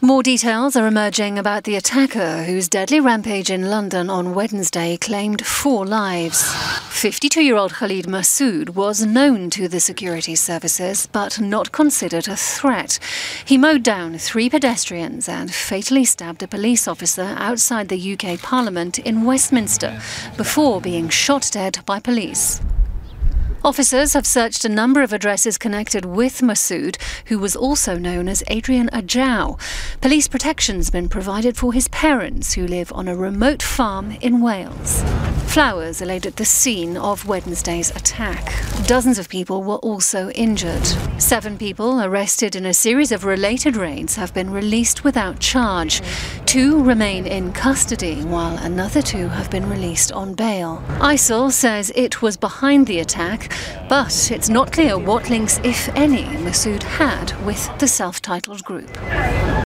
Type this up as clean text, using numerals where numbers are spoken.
More details are emerging about the attacker whose deadly rampage in London on Wednesday claimed 4 lives. 52-year-old Khalid Masood was known to the security services but not considered a threat. He mowed down 3 pedestrians and fatally stabbed a police officer outside the UK Parliament in Westminster before being shot dead by police. Officers have searched a number of addresses connected with Masood, who was also known as Adrian Ajao. Police protection's been provided for his parents, who live on a remote farm in Wales. Flowers are laid at the scene of Wednesday's attack. Dozens of people were also injured. 7 people arrested in a series of related raids have been released without charge. 2 remain in custody, while another 2 have been released on bail. ISIL says it was behind the attack, but it's not clear what links, if any, Masood had with the self-titled group.